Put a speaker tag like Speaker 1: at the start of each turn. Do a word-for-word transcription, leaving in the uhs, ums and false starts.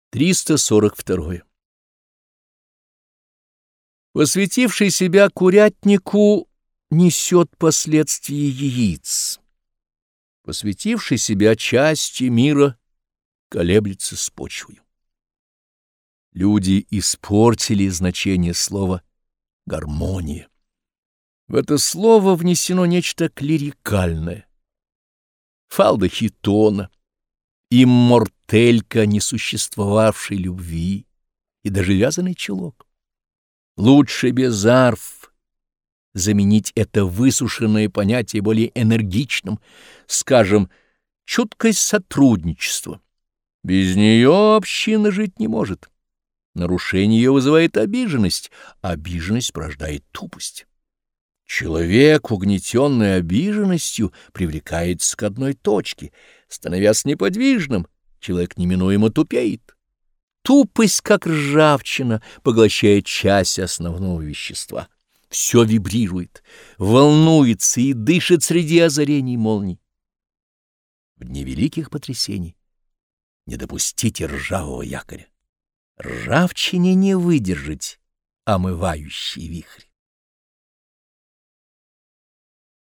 Speaker 1: триста сорок два. Посвятивший себя курятнику несет последствия яиц. Посвятивший себя части мира колеблется с почвою. Люди испортили значение слова «гармония». В это слово внесено нечто клерикальное. Фалда хитона, иммортелька несуществовавшей любви и даже вязаный чулок. Лучше без арф заменить это высушенное понятие более энергичным, скажем, чуткость сотрудничества. Без нее община жить не может. Нарушение ее вызывает обиженность, обиженность порождает тупость. Человек, угнетенный обиженностью, привлекается к одной точке. Становясь неподвижным, человек неминуемо тупеет. Тупость, как ржавчина, поглощает часть основного вещества. Все вибрирует, волнуется и дышит среди озарений молний. В дни великих потрясений не допустите ржавого якоря. Ржавчине не выдержать омывающий вихрь.